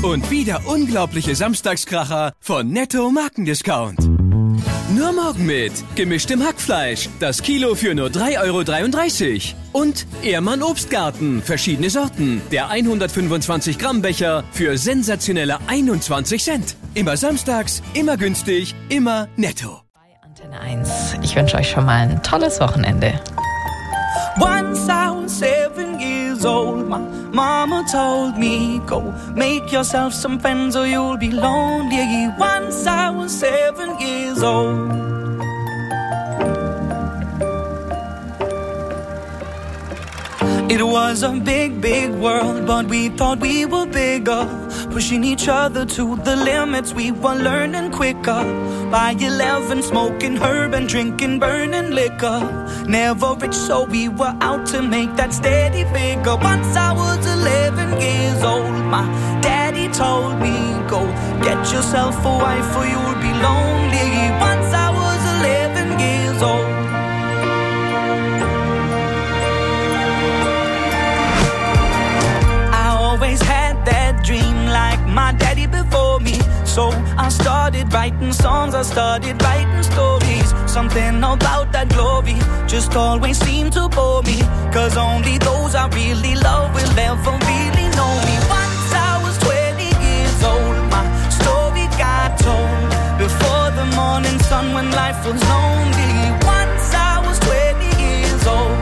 Und wieder unglaubliche Samstagskracher von Netto Markendiscount. Nur morgen mit gemischtem Hackfleisch. Das Kilo für nur 3,33 €. Und Ehrmann Obstgarten. Verschiedene Sorten. Der 125 Gramm Becher für sensationelle 21 Cent. Immer samstags, immer günstig, immer Netto. Bei Antenne 1. Ich wünsche euch schon mal ein tolles Wochenende. Once I was 7 years old, my mama told me, go make yourself some friends or you'll be lonely. Once I was 7 years old. It was a big, big world, but we thought we were bigger. Pushing each other to the limits, we were learning quicker. By 11, smoking herb and drinking burning liquor. Never rich, so we were out to make that steady figure. Once I was 11 years old, my daddy told me, go get yourself a wife or you'll be lonely. Once I was 11 years old. Always had that dream like my daddy before me. So I started writing songs, I started writing stories. Something about that glory just always seemed to bore me. Cause only those I really love will ever really know me. Once I was 20 years old, my story got told. Before the morning sun when life was lonely. Once I was 20 years old.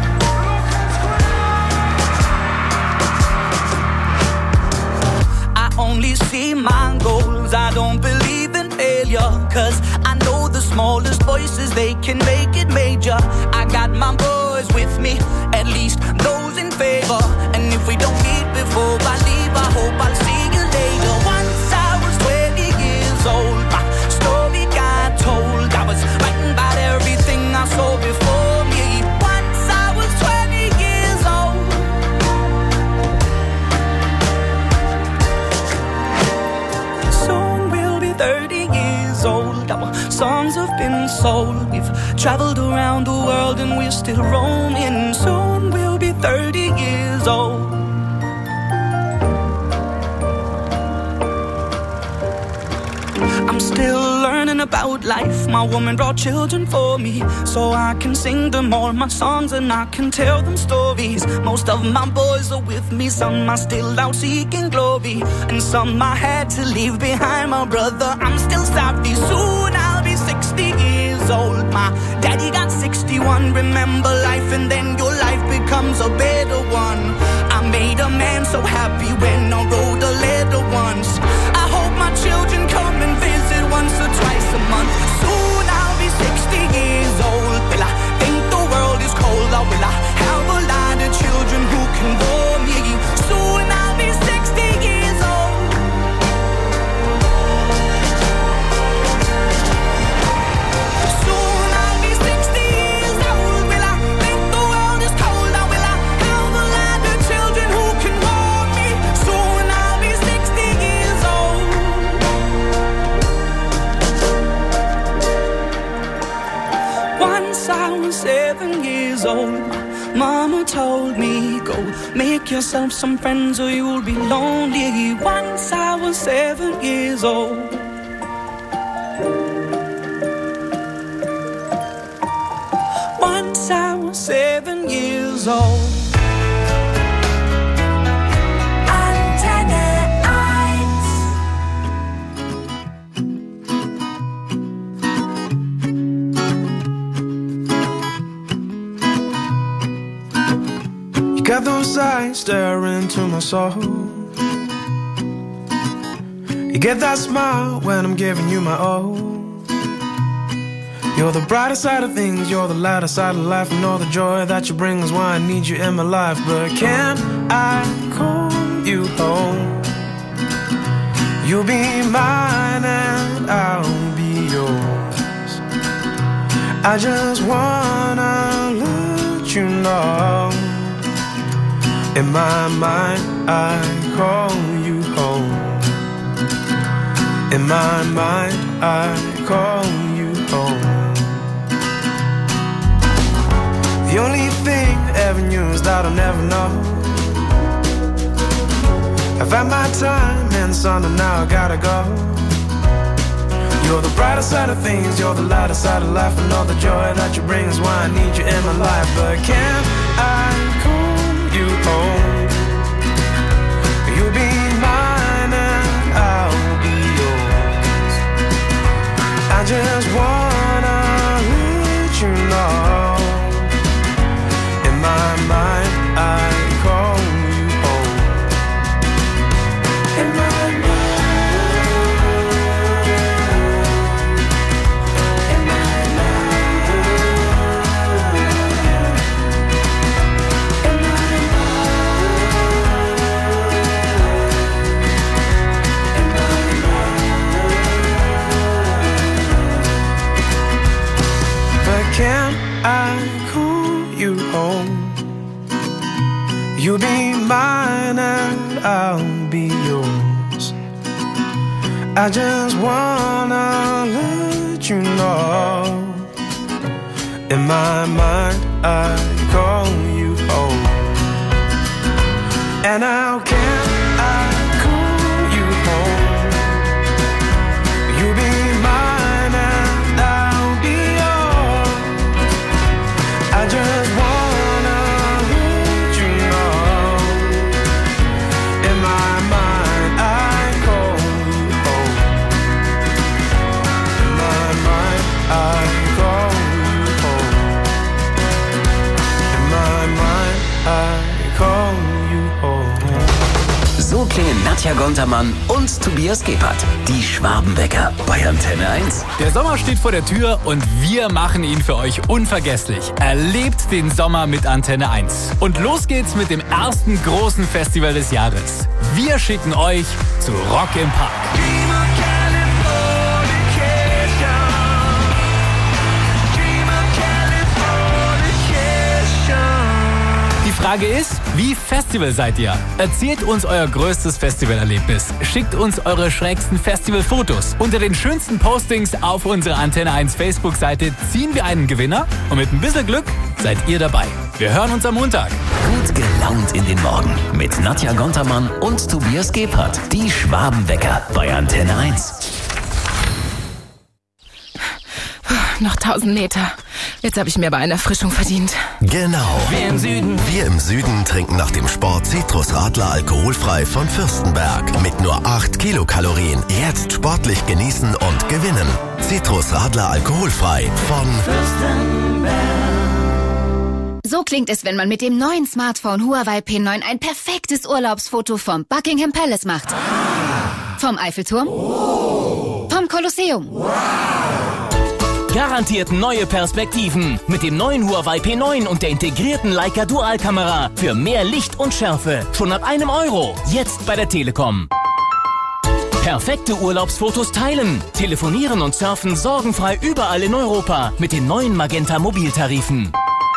Only see my goals, I don't believe in failure. Cause I know the smallest voices, they can make it major. I got my boys with me, at least those in favor. And if we don't meet before I leave, I hope I'll see you later. Once I was 20 years old, my story got told. I was writing about everything I saw before me. Once I was 20 years old. Soon we'll be 30 years old. Our songs have been sold. We've traveled around the world and we're still roaming. Soon we'll be 30 years old. I'm still learning about life. My woman brought children for me, so I can sing them all my songs and I can tell them stories. Most of my boys are with me, some are still out seeking glory, and some I had to leave behind. My brother, I'm still sorry. Soon I'll be 60 years old. My daddy got 61. Remember life and then your life becomes a better one. I made a man so happy when I wrote a letter once. I hope my children come and visit once or twice a month. Soon I'll be 60 years old. Will I think the world is cold, or will I have a lot of children who can bore me? Soon I'll be 60 years old. Soon I'll be 60 years old. Will I think the world is cold, or will I have a lot of children who can bore me? Soon I'll be 60 years old. Once I was 7 years old, mama told me, go make yourself some friends or you'll be lonely. Once I was 7 years old. Once I was 7 years old. Got those eyes staring into my soul. You get that smile when I'm giving you my all. You're the brighter side of things, you're the lighter side of life. And all the joy that you bring is why I need you in my life. But can I call you home? You'll be mine and I'll be yours. I just wanna let you know, in my mind, I call you home. In my mind, I call you home. The only thing I ever knew is that I'll never know. I've had my time in the sun and now I gotta go. You're the brighter side of things, you're the lighter side of life, and all the joy that you bring is why I need you in my life. But can I call you home? You'll be mine and I'll be yours. I just wanna let you know, in my mind I call you home. In my can I call you home? You'll be mine and I'll be yours. I just wanna let you know, in my mind I call you home. And how can I call you home? You'll be mine and I'll be yours. I just wanna let you know, in my mind I call you home. In my mind I call you home. In my mind I call you home. So klingen Nadja Gontermann und Tobias Gebhardt. Die Schwabenwecker bei Antenne 1. Der Sommer steht vor der Tür und wir machen ihn für euch unvergesslich. Erlebt den Sommer mit Antenne 1. Und los geht's mit dem ersten großen Festival des Jahres. Wir schicken euch zu Rock im Park. Die Frage ist, wie Festival seid ihr? Erzählt uns euer größtes Festivalerlebnis. Schickt uns eure schrägsten Festivalfotos. Unter den schönsten Postings auf unserer Antenne 1 Facebook-Seite ziehen wir einen Gewinner und mit ein bisschen Glück seid ihr dabei. Wir hören uns am Montag. Gut gelaunt in den Morgen mit Nadja Gontermann und Tobias Gebhardt. Die Schwabenwecker bei Antenne 1. Noch 1000 Meter. Jetzt habe ich mir aber eine Erfrischung verdient. Genau. Wir im Süden trinken nach dem Sport Citrus-Radler alkoholfrei von Fürstenberg. Mit nur 8 Kilokalorien. Jetzt sportlich genießen und gewinnen. Citrus-Radler alkoholfrei von Fürstenberg. So klingt es, wenn man mit dem neuen Smartphone Huawei P9 ein perfektes Urlaubsfoto vom Buckingham Palace macht. Vom Eiffelturm. Vom Kolosseum. Garantiert neue Perspektiven mit dem neuen Huawei P9 und der integrierten Leica Dualkamera für mehr Licht und Schärfe. Schon ab €1. Jetzt bei der Telekom. Perfekte Urlaubsfotos teilen, telefonieren und surfen sorgenfrei überall in Europa mit den neuen Magenta Mobiltarifen.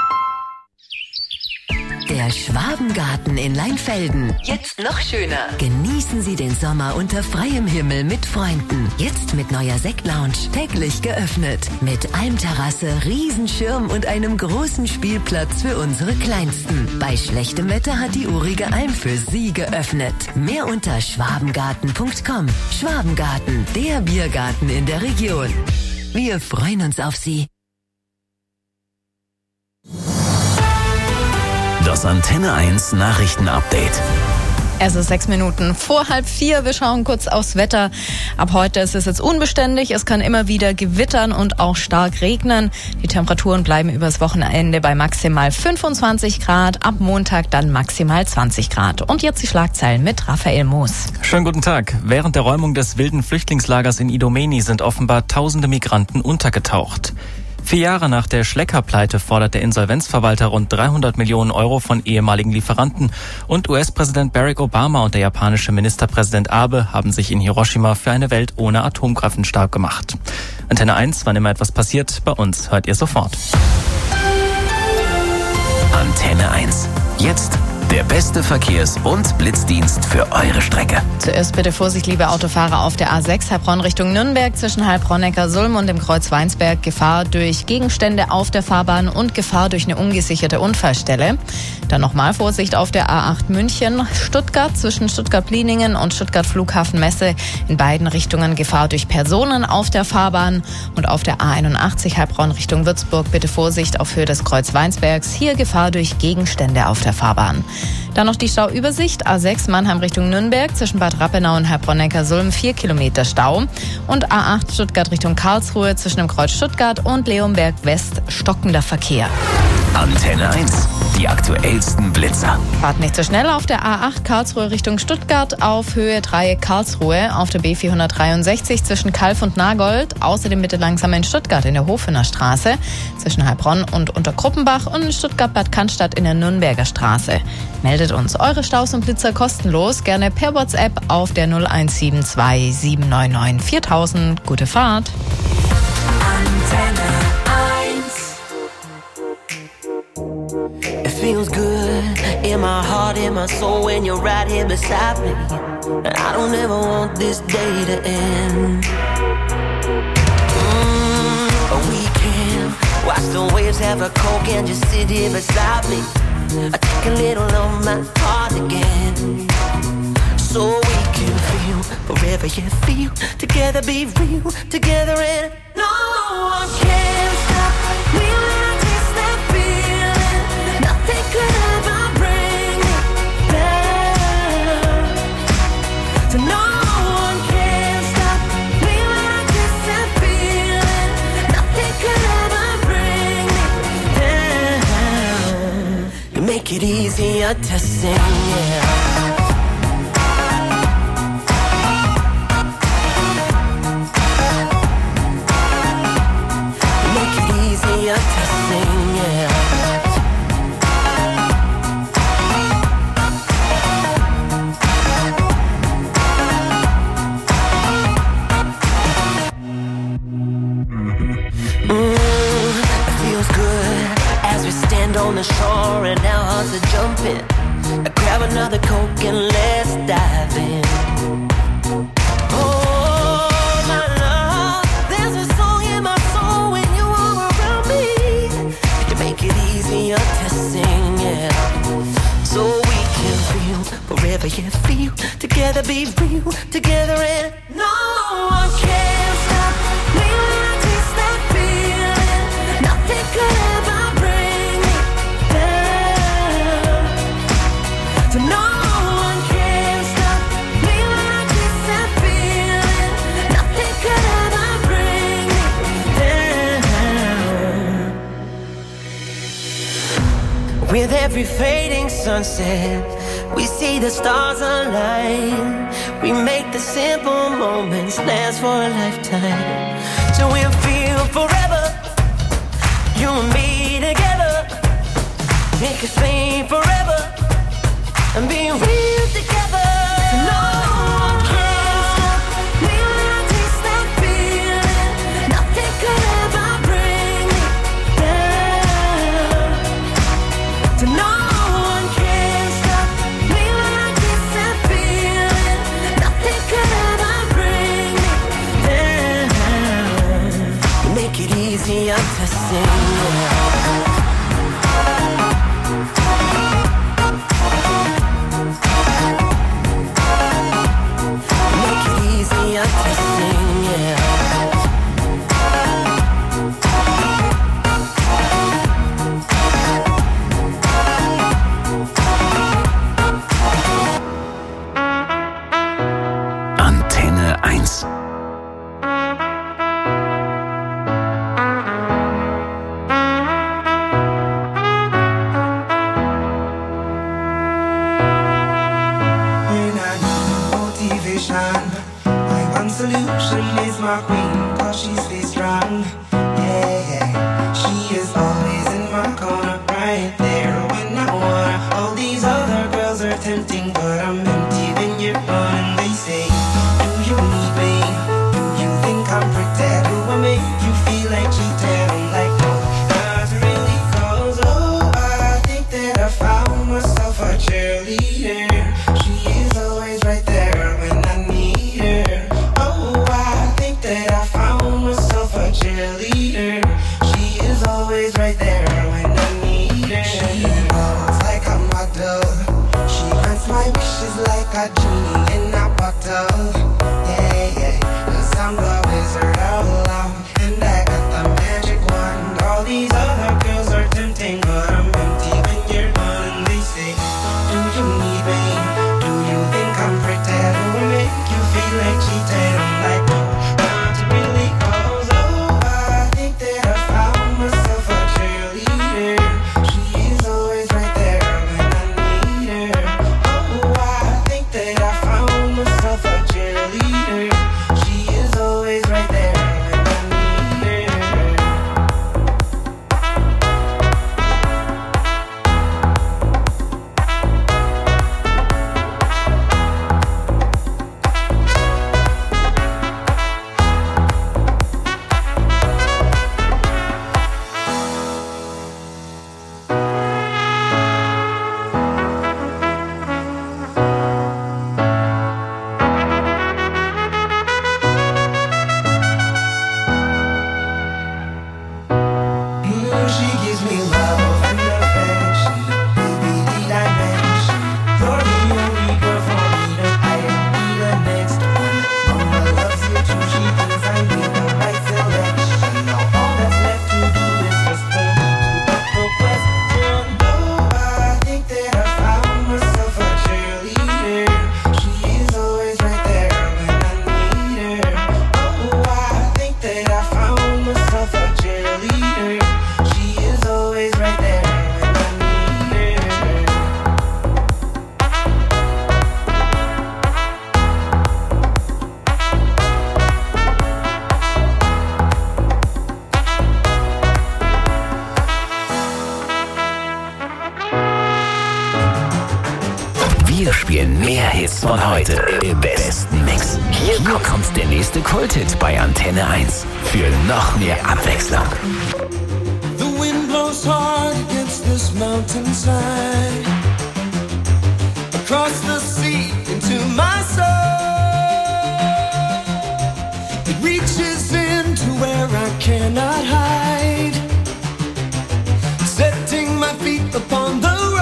Der Schwabengarten in Leinfelden. Jetzt noch schöner. Genießen Sie den Sommer unter freiem Himmel mit Freunden. Jetzt mit neuer Sektlounge. Täglich geöffnet. Mit Almterrasse, Riesenschirm und einem großen Spielplatz für unsere Kleinsten. Bei schlechtem Wetter hat die urige Alm für Sie geöffnet. Mehr unter schwabengarten.com. Schwabengarten, der Biergarten in der Region. Wir freuen uns auf Sie. Das Antenne 1 Nachrichtenupdate. Es ist 6 Minuten vor 3:30. Wir schauen kurz aufs Wetter. Ab heute ist es jetzt unbeständig. Es kann immer wieder gewittern und auch stark regnen. Die Temperaturen bleiben übers Wochenende bei maximal 25 Grad. Ab Montag dann maximal 20 Grad. Und jetzt die Schlagzeilen mit Raphael Moos. Schönen guten Tag. Während der Räumung des wilden Flüchtlingslagers in Idomeni sind offenbar tausende Migranten untergetaucht. 4 Jahre nach der Schlecker-Pleite fordert der Insolvenzverwalter rund 300 Millionen Euro von ehemaligen Lieferanten. Und US-Präsident Barack Obama und der japanische Ministerpräsident Abe haben sich in Hiroshima für eine Welt ohne Atomkraft stark gemacht. Antenne 1, wann immer etwas passiert, bei uns hört ihr sofort. Antenne 1. Jetzt Der beste Verkehrs- und Blitzdienst für eure Strecke. Zuerst bitte Vorsicht, liebe Autofahrer, auf der A6 Heilbronn Richtung Nürnberg zwischen Heilbronn-Neckarsulm und dem Kreuz Weinsberg. Gefahr durch Gegenstände auf der Fahrbahn und Gefahr durch eine ungesicherte Unfallstelle. Dann nochmal Vorsicht auf der A8 München, Stuttgart zwischen Stuttgart-Bliningen und Stuttgart Flughafen Messe. In beiden Richtungen Gefahr durch Personen auf der Fahrbahn. Und auf der A81 Heilbronn Richtung Würzburg bitte Vorsicht auf Höhe des Kreuz Weinsbergs. Hier Gefahr durch Gegenstände auf der Fahrbahn. Dann noch die Stauübersicht. A6 Mannheim Richtung Nürnberg zwischen Bad Rappenau und Heilbronn-Neckarsulm 4 Kilometer Stau. Und A8 Stuttgart Richtung Karlsruhe zwischen dem Kreuz Stuttgart und Leonberg West stockender Verkehr. Antenne 1. Die aktuellsten Blitzer. Fahrt nicht so schnell auf der A8 Karlsruhe Richtung Stuttgart auf Höhe Dreieck Karlsruhe, auf der B463 zwischen Kalf und Nagold, außerdem bitte langsam in Stuttgart in der Hofener Straße, zwischen Heilbronn und Unterkruppenbach und in Stuttgart-Bad Cannstatt in der Nürnberger Straße. Meldet uns eure Staus und Blitzer kostenlos, gerne per WhatsApp auf der 0172 799 4000. Gute Fahrt. Antenne 1. It feels good in my heart, in my soul when you're right here beside me. And I don't ever want this day to end. We can watch the waves, have a Coke and just sit here beside me. I take a little of my heart again. So we can feel forever, yeah, feel together, be real together, and no one can stop. We'll taste that feeling. Nothing could ever bring me down. So no one can stop. We'll taste that feeling. Nothing could ever bring me down. You make it easier to sing, yeah. To sing, yeah. It feels good as we stand on the shore and our hearts are jumping. Grab another Coke and let's dive in. To sing, yeah. So we can feel forever, yeah, feel together, be real together, and no one can stop. We'll taste that feeling. Nothing could ever bring me down. So no one can stop. We'll taste that feeling. Nothing could ever bring me down. With every fading sunset, we see the stars align. We make the simple moments last for a lifetime. So we'll feel forever, you and me together. Make it sing forever and be real together. No one can stop. We'll taste that feeling. Nothing could ever bring me down. So no one can stop. We'll taste that feeling. Nothing could ever bring me down. Make it easier to sing. Make it easier to sing, yeah. Antenne 1. Solution is my queen, cause she stays strong. Yeah, yeah. She is always in my corner, right there when I wanna. All these other girls are tempting, but I'm empty when you're gone. And they say, do you need me? Do you think I'm pretend? Do I make you feel like cheating? I'm like, no, not really, cause oh, I think that I found myself a chair. I'm the wizard of love, and I got the magic wand. All these other girls are tempting, but I'm empty when you're gone. And they say, do you need me? Do you think I'm pretty? Do I make you feel like cheating? I'm like, no, not really, 'cause oh, I think that I found myself a cheerleader. She is always right there when I need her. Oh, I think that I found myself a cheerleader. She is always right there when I need her. She gives me love and affection, baby, the dimension. You're the only girl for me, that I need the next one. Mama loves you too, she thinks I made the right selection. Now all that's left to do is just for me to put the question. Oh, I think that I found myself a cheerleader. She is always right there when I need her. Oh, I think that I found myself a cheerleader. She is always right there when I need her. Wir spielen mehr Hits von heute im besten Mix. Hier kommt der nächste Kulthit bei Antenne 1 für noch mehr Abwechslung. The wind blows hard against this mountainside, across the sea into my soul. It reaches into where I cannot hide, setting my feet upon the road.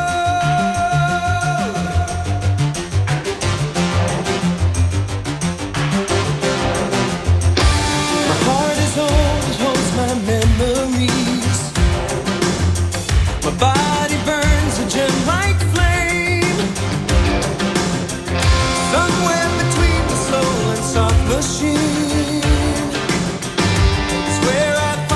My heart is old, it holds my memories. My body burns a gem-like flame, somewhere between the soul and soft machine. It's where I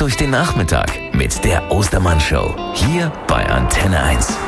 durch den Nachmittag mit der Ostermann Show. Hier bei Antenne 1.